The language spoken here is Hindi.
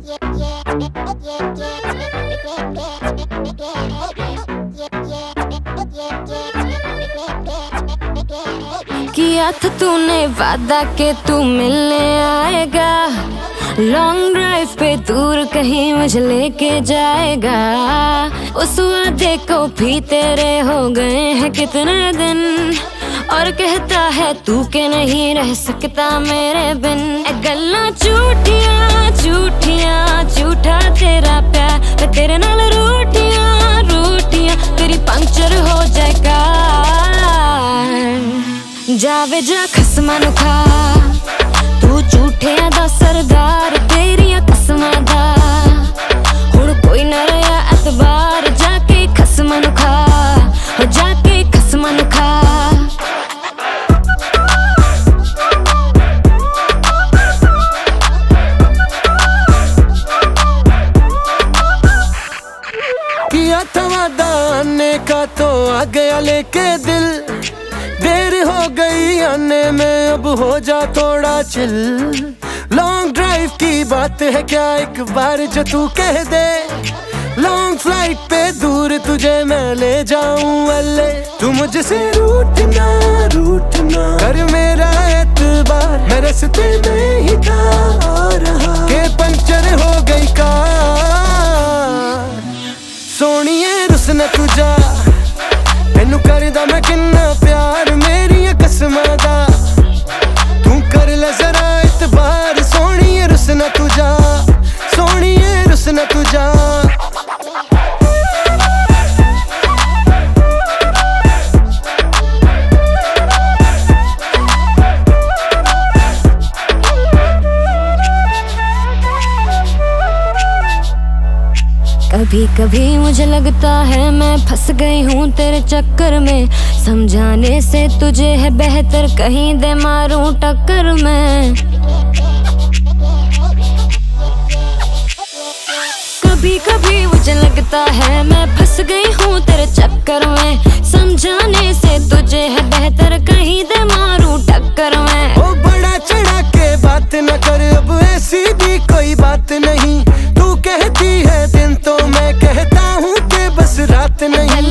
किया था तूने वादा के तू मिलने आएगा, लॉन्ग ड्राइव पे दूर कहीं मुझे लेके जाएगा। उस वादे को भी तेरे हो गए हैं कितने दिन, और कहता है तू के नहीं रह सकता मेरे बिन। गल्ला झूठियां झूठियां झूठा तेरा प्यार, मैं तेरे नाल रूठियां रूठियां तेरी पंक्चर हो जाएगा। जावे जा खसमां नूं खा, तू झूठियां दा सरदार तेरियां कसमां दा, हुण कोई ना रहा एतबार। जाके खसमां नूं खा, जाके खसमां नूं खा। किया था वादा आने का तो आ गया लेके दिल, देर हो गई आने में अब हो जा थोड़ा चिल। लॉन्ग ड्राइव की बात है क्या एक बार जो तू कह दे, लॉन्ग फ्लाइट पे दूर तुझे मैं ले जाऊं अल्ले। तू मुझसे रूठना रूठना कर मेरा एतबार, मैं रस्ते में ही था और के पंक्चर हो गई कार। सोनिए रुस न तुझा मैनू करदा मैं किन्ना प्यार, मेरिया कसमां दा तू कर ले जरा इतबार। सोनिए रुस न तुझा, सोनिए रुस न तुझा। कभी कभी मुझे लगता है मैं फंस गई हूँ तेरे चक्कर में, समझाने से तुझे है बेहतर कहीं दे मारूं टक्कर में। कभी कभी मुझे लगता है मैं फंस गई हूँ तेरे चक्कर में, समझाने से तुझे है बेहतर कहीं दे मारूं टक्कर में। ओ बड़ा चढ़ा के बात न कर, अब ऐसी भी कोई बात नहीं। तू कहती है दिन तो मैं कहता हूँ कि बस रात नहीं।